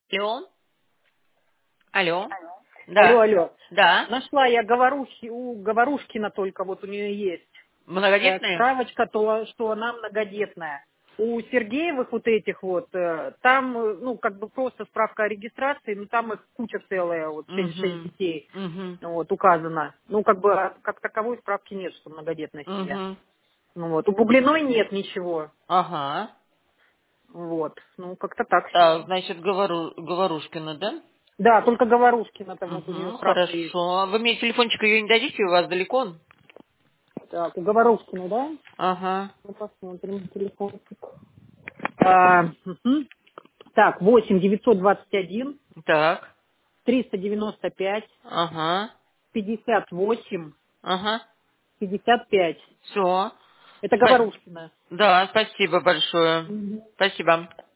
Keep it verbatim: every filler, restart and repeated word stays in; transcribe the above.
Алло. Алло. Алло, Да. алло. Да. Нашла я говорухи, у Говорушкина только вот у нее есть э, Многодетные? справочка, то, что она многодетная. У Сергеевых вот этих вот, э, там, э, ну, как бы просто справка о регистрации, но там их куча целая, вот, семьдесят шесть Угу. детей, Угу. вот, указано. Ну, как бы, а как таковой справки нет, что многодетная семья. Угу. Ну, вот, у Буглиной нет ничего. Ага. Вот, ну, как-то так Так, все. значит, говору, Говорушкина, да? Да, только Говорушкина там вот у нее Угу, справка есть. хорошо. Вы мне телефончик ее не дадите, у вас далеко он? Так, у Говорушкиной, да? Ага. Ну, посмотрим, телефон. А, мгм. Так, восемь девятьсот двадцать один Так. триста девяносто пять Ага. пятьдесят восемь Ага. пятьдесят пять. Все. Это Говорушкина. Да, спасибо большое. Мгм. Спасибо.